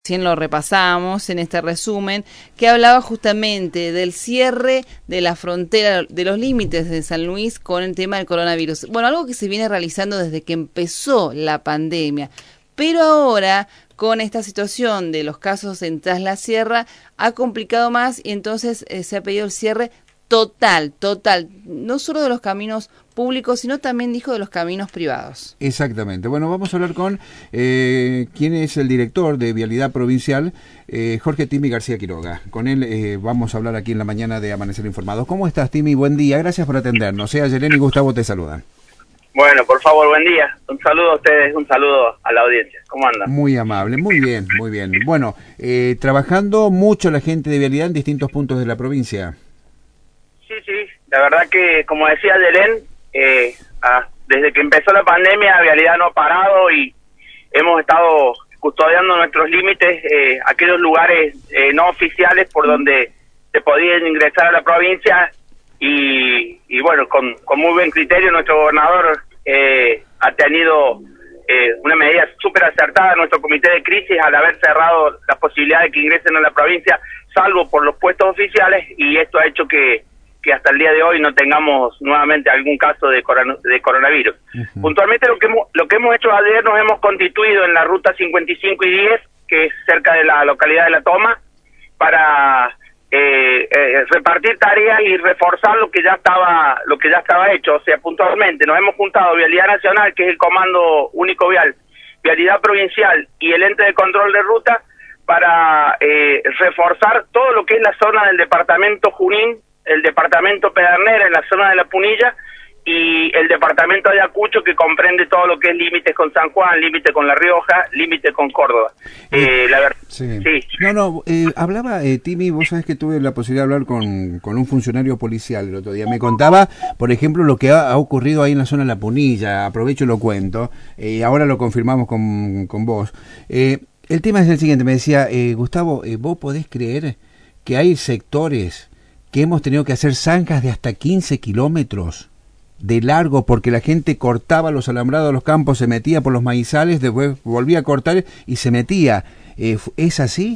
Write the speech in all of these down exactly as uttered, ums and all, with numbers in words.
Recién lo repasamos en este resumen, que hablaba justamente del cierre de la frontera, de los límites de San Luis con el tema del coronavirus. Bueno, algo que se viene realizando desde que empezó la pandemia, pero ahora con esta situación de los casos en Tras la Sierra ha complicado más y entonces eh, se ha pedido el cierre total, total, no solo de los caminos públicos, sino también, dijo, de los caminos privados. Exactamente. Bueno, vamos a hablar con eh, quién es el director de Vialidad Provincial, eh, Jorge Timi García Quiroga. Con él eh, vamos a hablar aquí en la mañana de Amanecer Informados. ¿Cómo estás, Timi? Buen día, gracias por atendernos. Sea Yelén y Gustavo te saludan. Bueno, por favor, buen día. Un saludo a ustedes, un saludo a la audiencia. ¿Cómo andan? Muy amable, muy bien, muy bien. Bueno, eh, trabajando mucho la gente de Vialidad en distintos puntos de la provincia. Sí, sí, la verdad que, como decía Yelén, eh, ah, desde que empezó la pandemia, Vialidad no ha parado y hemos estado custodiando nuestros límites, eh, aquellos lugares eh, no oficiales por donde se podían ingresar a la provincia y, y bueno, con, con muy buen criterio nuestro gobernador eh, ha tenido eh, una medida súper acertada, nuestro comité de crisis, al haber cerrado la posibilidad de que ingresen a la provincia, salvo por los puestos oficiales, y esto ha hecho que que hasta el día de hoy no tengamos nuevamente algún caso de, coron de coronavirus. Uh-huh. Puntualmente lo que, hemos, lo que hemos hecho ayer, nos hemos constituido en la ruta cincuenta y cinco y diez, que es cerca de la localidad de La Toma, para eh, eh, repartir tareas y reforzar lo que ya estaba lo que ya estaba hecho. O sea, puntualmente nos hemos juntado Vialidad Nacional, que es el Comando Único Vial, Vialidad Provincial y el Ente de Control de Ruta, para eh, reforzar todo lo que es la zona del departamento Junín, el departamento Pedernera en la zona de La Punilla y el departamento de Ayacucho, que comprende todo lo que es límites con San Juan, límite con La Rioja, límite con Córdoba. Eh, la verdad, sí. sí. No, no, eh, hablaba, eh, Timi, vos sabés que tuve la posibilidad de hablar con, con un funcionario policial el otro día. Me contaba, por ejemplo, lo que ha, ha ocurrido ahí en la zona de La Punilla. Aprovecho y lo cuento, y eh, ahora lo confirmamos con, con vos. Eh, el tema es el siguiente, me decía, eh, Gustavo, eh, ¿vos podés creer que hay sectores que hemos tenido que hacer zanjas de hasta quince kilómetros de largo porque la gente cortaba los alambrados de los campos, se metía por los maizales, después volvía a cortar y se metía? Eh, ¿Es así?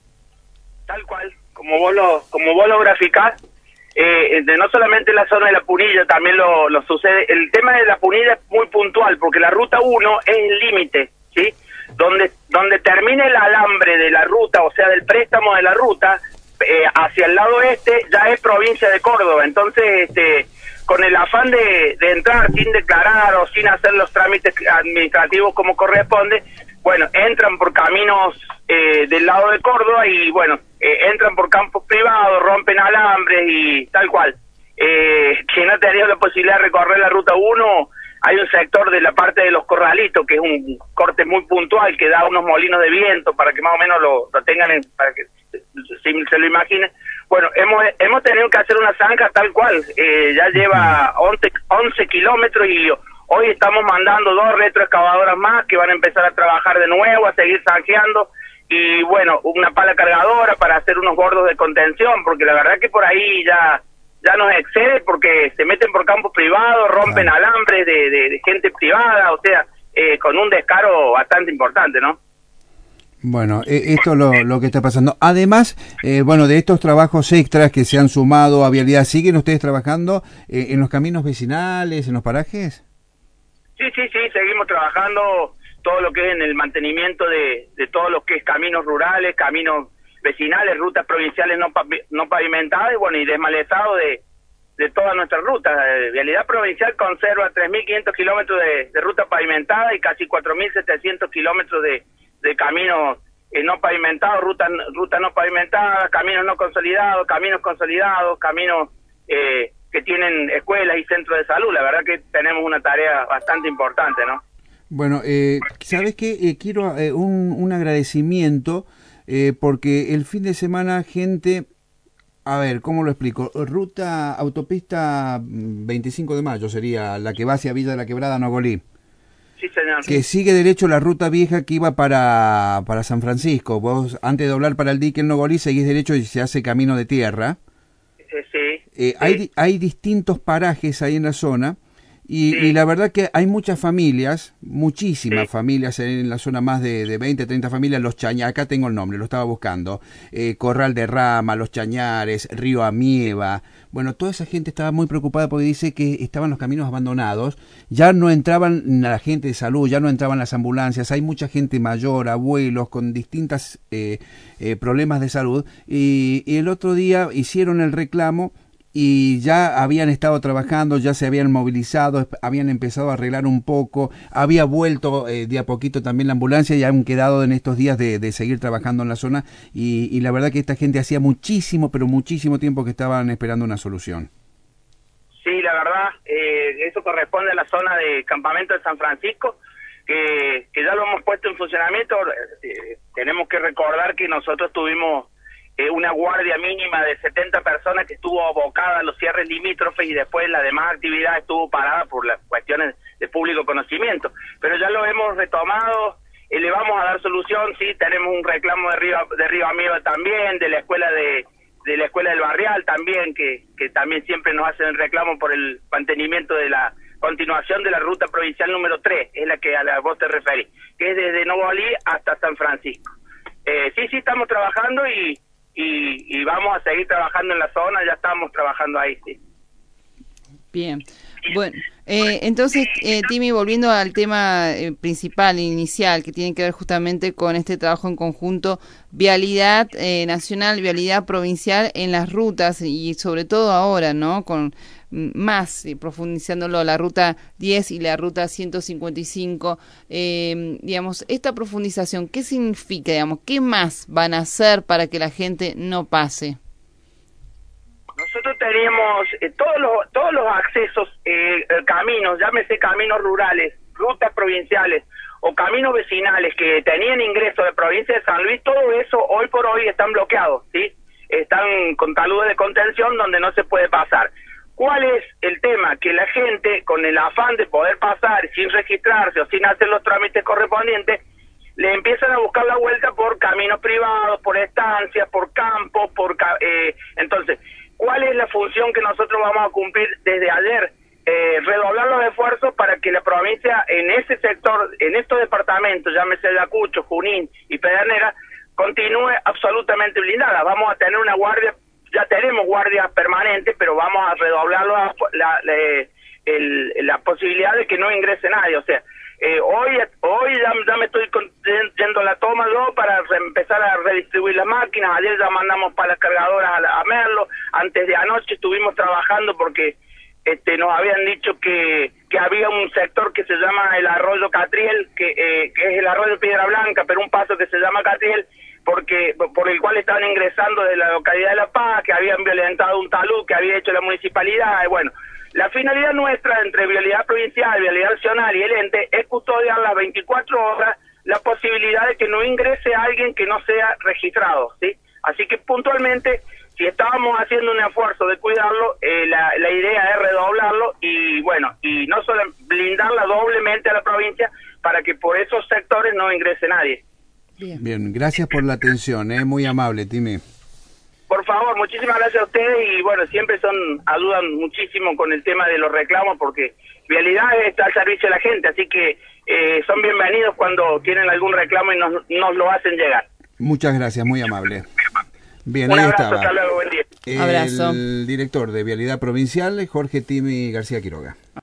Tal cual, como vos lo, como vos lo graficás, eh, de no solamente la zona de La Punilla, también lo, lo sucede. El tema de La Punilla es muy puntual, porque la ruta uno es el límite, ¿sí? Donde, donde termina el alambre de la ruta, o sea, del préstamo de la ruta, Eh, hacia el lado este ya es provincia de Córdoba. Entonces, este, con el afán de, de entrar sin declarar o sin hacer los trámites administrativos como corresponde, bueno, entran por caminos eh, del lado de Córdoba y bueno, eh, entran por campos privados, rompen alambres y tal cual. Eh, quien no ha tenido la posibilidad de recorrer la ruta uno, hay un sector de la parte de los Corralitos, que es un corte muy puntual, que da unos molinos de viento para que más o menos lo, lo tengan, en, para que si se lo imaginen. Bueno, hemos hemos tenido que hacer una zanja tal cual, eh, ya lleva once kilómetros y hoy estamos mandando dos retroexcavadoras más que van a empezar a trabajar de nuevo, a seguir zanjeando, y bueno, una pala cargadora para hacer unos bordos de contención, porque la verdad que por ahí ya ya nos excede, porque se meten por campos privados, rompen claro. alambres de, de, de gente privada, o sea, eh, con un descaro bastante importante, ¿no? Bueno, eh, esto es lo, lo que está pasando. Además, eh, bueno, de estos trabajos extras que se han sumado a Vialidad, ¿siguen ustedes trabajando eh, en los caminos vecinales, en los parajes? Sí, sí, sí, seguimos trabajando todo lo que es en el mantenimiento de, de todo lo que es caminos rurales, caminos vecinales, rutas provinciales no, no pavimentadas, y bueno, y desmalezado de, de todas nuestras rutas. Eh, Vialidad Provincial conserva tres mil quinientos kilómetros de, de ruta pavimentada y casi cuatro mil setecientos kilómetros de de caminos eh, no pavimentados, rutas rutas no pavimentadas, caminos no consolidados, caminos consolidados, caminos eh, que tienen escuelas y centros de salud. La verdad que tenemos una tarea bastante importante, ¿no? Bueno, eh, ¿sabes qué? Eh, quiero eh, un, un agradecimiento eh, porque el fin de semana gente, a ver, ¿cómo lo explico? Ruta, autopista veinticinco de mayo sería la que va hacia Villa de la Quebrada, Nogolí. Sí, señor. Que sigue derecho la ruta vieja que iba para, para San Francisco. Vos, antes de doblar para el dique en Nogolí, seguís derecho y se hace camino de tierra. Eh, sí, eh, sí. Hay, hay distintos parajes ahí en la zona Y, Sí. y la verdad que hay muchas familias, muchísimas Sí. familias en la zona, más de, de veinte, treinta familias, Los Chañares, acá tengo el nombre, lo estaba buscando, eh, Corral de Rama, Los Chañares, Río Amieva, bueno, toda esa gente estaba muy preocupada porque dice que estaban los caminos abandonados, ya no entraban la gente de salud, ya no entraban las ambulancias, hay mucha gente mayor, abuelos, con distintas eh, eh, problemas de salud, y, y el otro día hicieron el reclamo, y ya habían estado trabajando, ya se habían movilizado, habían empezado a arreglar un poco, había vuelto eh, de a poquito también la ambulancia y han quedado en estos días de, de seguir trabajando en la zona y, y la verdad que esta gente hacía muchísimo, pero muchísimo tiempo que estaban esperando una solución. Sí, la verdad, eh, eso corresponde a la zona de Campamento de San Francisco, que, que ya lo hemos puesto en funcionamiento. Eh, tenemos que recordar que nosotros tuvimos Eh, una guardia mínima de setenta personas que estuvo abocada a los cierres limítrofes y después la demás actividad estuvo parada por las cuestiones de público conocimiento. Pero ya lo hemos retomado, eh, le vamos a dar solución, sí, tenemos un reclamo de Río, de Río Amieva también, de la escuela de, de la escuela del Barrial también, que, que también siempre nos hacen reclamo por el mantenimiento de la continuación de la ruta provincial número tres, es la que a la vos te referís, que es desde Novalí hasta San Francisco. Eh, sí, sí, estamos trabajando y Y, y vamos a seguir trabajando en la zona, ya estamos trabajando ahí, sí. Bien, bueno, eh, entonces, eh, Timi, volviendo al tema eh, principal, inicial, que tiene que ver justamente con este trabajo en conjunto, vialidad eh, nacional, vialidad provincial en las rutas y sobre todo ahora, ¿no?, con más, eh, profundizándolo, la ruta diez y la ruta ciento cincuenta y cinco, eh, digamos, esta profundización, ¿qué significa, digamos, qué más van a hacer para que la gente no pase? Nosotros teníamos eh, todos los todos los accesos, eh, caminos, llámese caminos rurales, rutas provinciales o caminos vecinales que tenían ingreso de provincia de San Luis, todo eso hoy por hoy están bloqueados, ¿sí? Están con taludes de contención donde no se puede pasar. ¿Cuál es el tema? Que la gente, con el afán de poder pasar sin registrarse o sin hacer los trámites correspondientes, le empiezan a buscar la vuelta por caminos privados, por estancias, por campos, por eh, entonces, ¿cuál es la función que nosotros vamos a cumplir desde ayer? Eh, redoblar los esfuerzos para que la provincia en ese sector, en estos departamentos, llámese Ayacucho, Junín y Pedernera, continúe absolutamente blindada. Vamos a tener una guardia, ya tenemos guardias permanentes, pero vamos a redoblar la, la, la, el, la posibilidad de que no ingrese nadie. O sea, eh, hoy hoy ya, ya me estoy yendo a la toma yo para empezar a redistribuir las máquinas. Ayer ya mandamos para las cargadoras a, la, a Merlo. Antes de anoche estuvimos trabajando porque este nos habían dicho que, que había un sector que se llama el Arroyo Catriel, que, eh, que es el Arroyo Piedra Blanca, pero un paso que se llama Catriel, porque por el cual estaban ingresando de la localidad de La Paz, que habían violentado un talud que había hecho la municipalidad. Y bueno, la finalidad nuestra entre Vialidad Provincial, Vialidad Nacional y el ente es custodiar las veinticuatro horas la posibilidad de que no ingrese alguien que no sea registrado, ¿sí? Así que puntualmente, si estábamos haciendo un esfuerzo de cuidarlo, eh, la, la idea es redoblarlo y bueno, y no solo blindarla doblemente a la provincia para que por esos sectores no ingrese nadie. Bien, Bien, gracias por la atención, ¿eh? Muy amable, Timi. Por favor, muchísimas gracias a ustedes y bueno, siempre son ayudan muchísimo con el tema de los reclamos porque Vialidad está al servicio de la gente, así que eh, son bienvenidos cuando tienen algún reclamo y nos, nos lo hacen llegar. Muchas gracias, muy amable. Bien, Un ahí abrazo, estaba. hasta luego, buen día. El Abrazo. director de Vialidad Provincial, Jorge Timi García Quiroga.